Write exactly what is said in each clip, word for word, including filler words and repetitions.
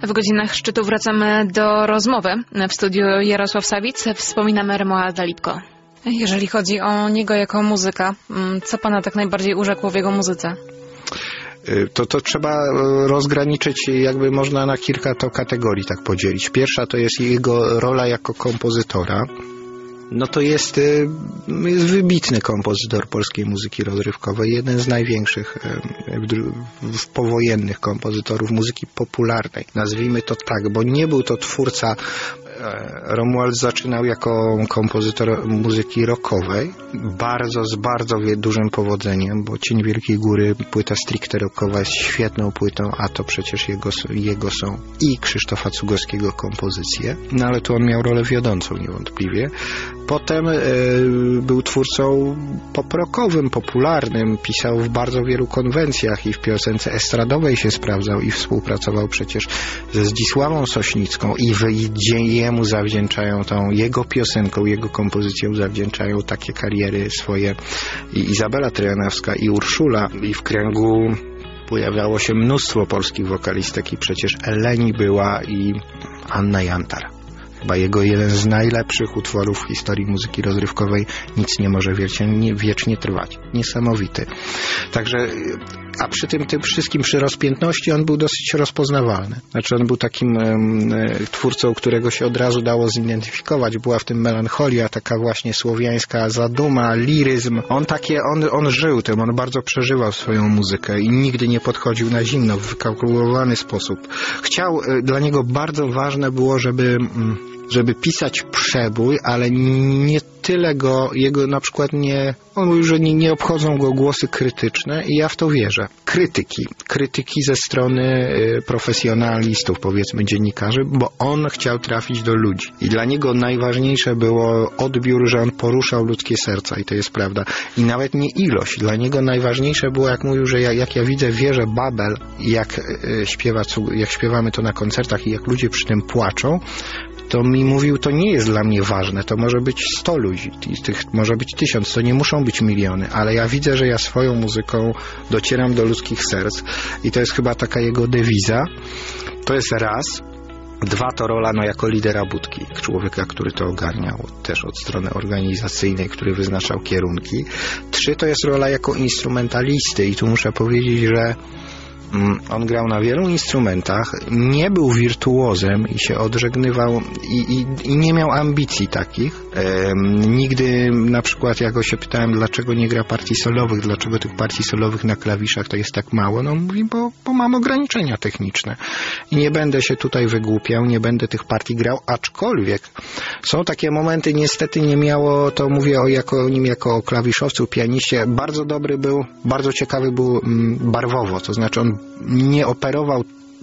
W godzinach szczytu wracamy do rozmowy. W studiu Jarosław Sawic, wspominamy Romualda Lipko. Jeżeli chodzi o niego jako muzyka, co pana tak najbardziej urzekło w jego muzyce? To, to trzeba rozgraniczyć, jakby można na kilka to kategorii tak podzielić. Pierwsza to jest jego rola jako kompozytora. No to jest, jest wybitny kompozytor polskiej muzyki rozrywkowej, jeden z największych powojennych kompozytorów muzyki popularnej. Nazwijmy to tak, bo nie był to twórca. Romuald zaczynał jako kompozytor muzyki rockowej, bardzo, z bardzo dużym powodzeniem, bo Cień Wielkiej Góry, płyta stricte rockowa, jest świetną płytą, a to przecież jego, jego są i Krzysztofa Cugowskiego kompozycje, no ale tu on miał rolę wiodącą niewątpliwie. Potem y, był twórcą pop-rockowym, popularnym, pisał w bardzo wielu konwencjach i w piosence estradowej się sprawdzał i współpracował przecież ze Zdzisławą Sośnicką i w jemu zawdzięczają tą jego piosenką, jego kompozycją zawdzięczają takie kariery swoje i Izabela Trojanowska i Urszula, i w kręgu pojawiało się mnóstwo polskich wokalistek i przecież Eleni była i Anna Jantar. Chyba jego jeden z najlepszych utworów w historii muzyki rozrywkowej. Nic nie może wiecznie, wiecznie trwać. Niesamowity. Także, a przy tym, tym wszystkim, przy rozpiętności on był dosyć rozpoznawalny. Znaczy on był takim um, twórcą, którego się od razu dało zidentyfikować. Była w tym melancholia, taka właśnie słowiańska zaduma, liryzm. On takie, on, on żył tym, on bardzo przeżywał swoją muzykę i nigdy nie podchodził na zimno, w wykalkulowany sposób. Chciał, dla niego bardzo ważne było, żeby żeby pisać przebój, ale nie tyle go, jego na przykład nie, on mówił, że nie, nie obchodzą go głosy krytyczne i ja w to wierzę. Krytyki. Krytyki ze strony y, profesjonalistów, powiedzmy dziennikarzy, bo on chciał trafić do ludzi. I dla niego najważniejsze było odbiór, że on poruszał ludzkie serca i to jest prawda. I nawet nie ilość. Dla niego najważniejsze było, jak mówił, że ja, jak ja widzę wieżę Babel, jak, y, śpiewa, jak śpiewamy to na koncertach i jak ludzie przy tym płaczą, to mi mówił, to nie jest dla mnie ważne, to może być sto ludzi, tych może być tysiąc, to nie muszą być miliony, ale ja widzę, że ja swoją muzyką docieram do ludzkich serc i to jest chyba taka jego dewiza. To jest raz. Dwa, to rola no, jako lidera budki, człowieka, który to ogarniał też od strony organizacyjnej, który wyznaczał kierunki. Trzy, to jest rola jako instrumentalisty i tu muszę powiedzieć, że on grał na wielu instrumentach, nie był wirtuozem i się odżegnywał i, i, i nie miał ambicji takich. Ehm, nigdy na przykład jak go się pytałem, dlaczego nie gra partii solowych, dlaczego tych partii solowych na klawiszach to jest tak mało, no on mówi, bo, bo mam ograniczenia techniczne i nie będę się tutaj wygłupiał, nie będę tych partii grał, aczkolwiek są takie momenty, niestety nie miało, to mówię o, jako, o nim jako o klawiszowcu, pianiście, bardzo dobry był, bardzo ciekawy był mm, barwowo, to znaczy on nie operował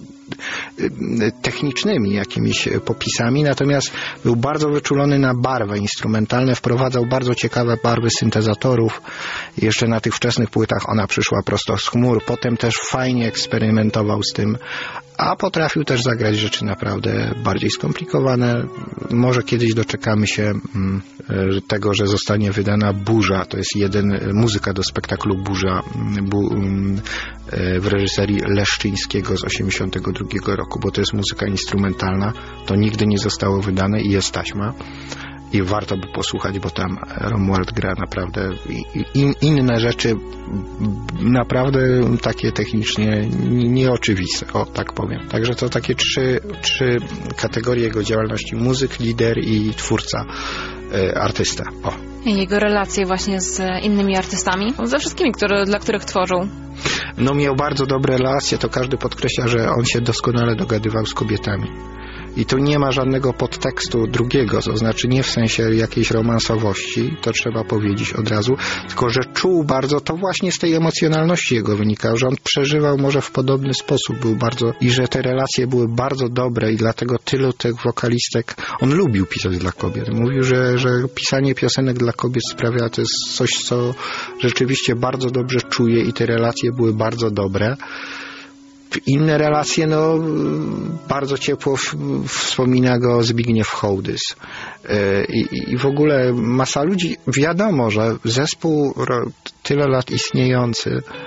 technicznymi jakimiś popisami, natomiast był bardzo wyczulony na barwę instrumentalne, wprowadzał bardzo ciekawe barwy syntezatorów. Jeszcze na tych wczesnych płytach ona przyszła prosto z chmur, potem też fajnie eksperymentował z tym, a potrafił też zagrać rzeczy naprawdę bardziej skomplikowane. Może kiedyś doczekamy się mm, tego, że zostanie wydana Burza, to jest jeden, muzyka do spektaklu Burza bu, mm, w reżyserii Leszczyńskiego z osiemdziesiątego drugiego roku, bo to jest muzyka instrumentalna, to nigdy nie zostało wydane i jest taśma i warto by posłuchać, bo tam Romuald gra naprawdę in, inne rzeczy, naprawdę takie technicznie nieoczywiste, o tak powiem. Także to takie trzy, trzy kategorie jego działalności: muzyk, lider i twórca, y, artysta. O. Jego relacje właśnie z innymi artystami, ze wszystkimi, które, dla których tworzył. No miał bardzo dobre relacje, to każdy podkreśla, że on się doskonale dogadywał z kobietami. I tu nie ma żadnego podtekstu drugiego, to znaczy nie w sensie jakiejś romansowości, to trzeba powiedzieć od razu, tylko że czuł bardzo, to właśnie z tej emocjonalności jego wynikało, że on przeżywał może w podobny sposób, był bardzo, i że te relacje były bardzo dobre i dlatego tylu tych wokalistek, on lubił pisać dla kobiet. Mówił, że, że pisanie piosenek dla kobiet sprawia, to jest coś, co rzeczywiście bardzo dobrze czuje i te relacje były bardzo dobre. Inne relacje, no bardzo ciepło wspomina go Zbigniew Hołdys. I, i w ogóle masa ludzi, wiadomo, że zespół tyle lat istniejący,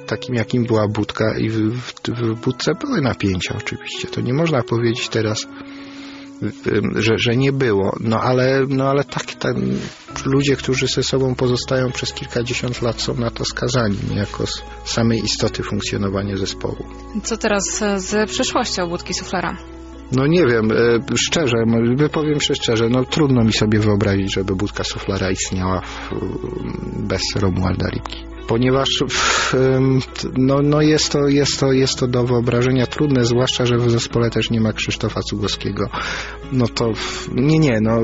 takim, jakim była Budka i w, w, w Budce były napięcia oczywiście. To nie można powiedzieć teraz, że, że nie było. No ale, no ale tak, ten, ludzie, którzy ze sobą pozostają przez kilkadziesiąt lat, są na to skazani, niejako z samej istoty funkcjonowania zespołu. Co teraz z przyszłością Budki Suflera? No nie wiem, szczerze, wypowiem się szczerze, no trudno mi sobie wyobrazić, żeby Budka Suflera istniała w, bez Romualda Lipki. Ponieważ no, no jest, to, jest, to, jest to do wyobrażenia trudne, zwłaszcza, że w zespole też nie ma Krzysztofa Cugowskiego. No to nie, nie, no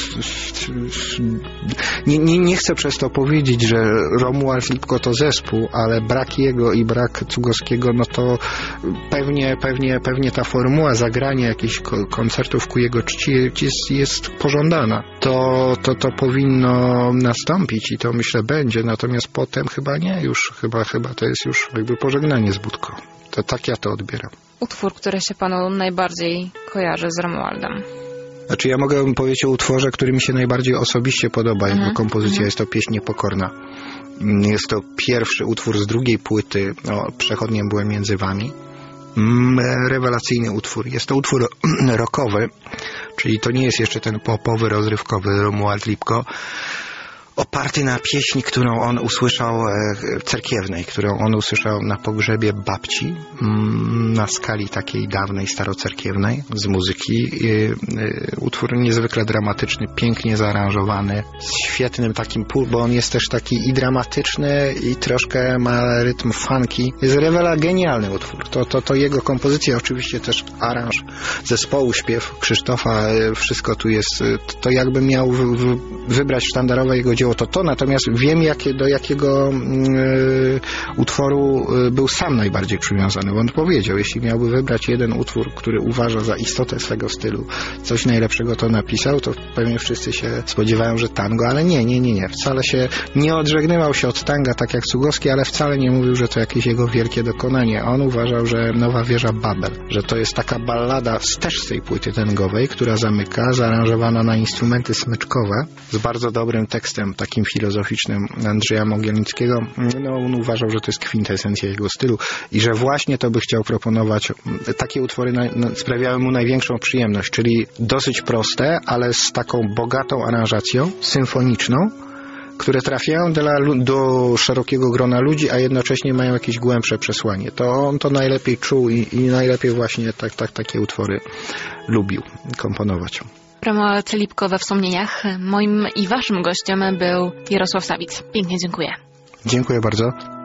nie, nie, nie chcę przez to powiedzieć, że Romuald Lipko to zespół, ale brak jego i brak Cugowskiego, no to pewnie, pewnie, pewnie ta formuła zagrania jakichś koncertów ku jego czci jest, jest pożądana. To, to, to powinno nastąpić i to myślę będzie, natomiast potem chyba Chyba nie, już, chyba, chyba to jest już jakby pożegnanie z Budką. To tak ja to odbieram. Utwór, który się panu najbardziej kojarzy z Romualdem? Znaczy ja mogę powiedzieć o utworze, który mi się najbardziej osobiście podoba. Jego mm-hmm. kompozycja mm-hmm. jest to Pieśń Niepokorna. Jest to pierwszy utwór z drugiej płyty, o, Przechodniem byłem między wami. Mm, rewelacyjny utwór. Jest to utwór rockowy, czyli to nie jest jeszcze ten popowy, rozrywkowy Romuald Lipko, oparty na pieśni, którą on usłyszał e, cerkiewnej, którą on usłyszał na pogrzebie babci, mm, na skali takiej dawnej, starocerkiewnej, z muzyki. E, e, utwór niezwykle dramatyczny, pięknie zaaranżowany, z świetnym takim pól, bo on jest też taki i dramatyczny, i troszkę ma rytm funky. Jest rewela genialny utwór. To, to, to jego kompozycja, oczywiście też aranż zespołu, śpiew Krzysztofa, e, wszystko tu jest, e, to jakby miał w, w, wybrać sztandarowe jego dzieło, to to, natomiast wiem, jakie, do jakiego y, utworu y, był sam najbardziej przywiązany, bo on powiedział, jeśli miałby wybrać jeden utwór, który uważa za istotę swego stylu, coś najlepszego to napisał, to pewnie wszyscy się spodziewają, że tango, ale nie, nie, nie, nie, wcale się nie odżegnywał się od tanga, tak jak Cugowski, ale wcale nie mówił, że to jakieś jego wielkie dokonanie. On uważał, że Nowa Wieża Babel, że to jest taka ballada z też z tej płyty tangowej, która zamyka, zaaranżowana na instrumenty smyczkowe, z bardzo dobrym tekstem, takim filozoficznym Andrzeja Mogielnickiego. No, on uważał, że to jest kwintesencja jego stylu i że właśnie to by chciał proponować. Takie utwory na, na, sprawiały mu największą przyjemność, czyli dosyć proste, ale z taką bogatą aranżacją symfoniczną, które trafiają dla, do szerokiego grona ludzi, a jednocześnie mają jakieś głębsze przesłanie. To on to najlepiej czuł i, i najlepiej właśnie tak, tak, takie utwory lubił komponować. Romuald Lipko we wspomnieniach. Moim i waszym gościem był Jarosław Sawic. Pięknie dziękuję. Dziękuję bardzo.